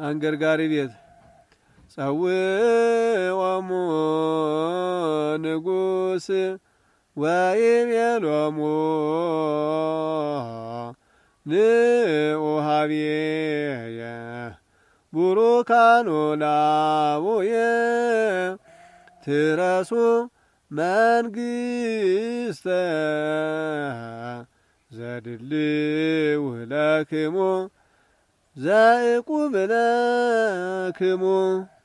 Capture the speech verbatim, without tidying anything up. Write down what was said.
አንገርጋሪ ቤት ጸውዖሙ ንጉሥ ወይቤሎሙ ንዑ ኀቤየ ቡሩካኑ ላቡየ ትረሱ መንግሥተ ዘድልው ለክሙ ዘዕቁብ ለክሙ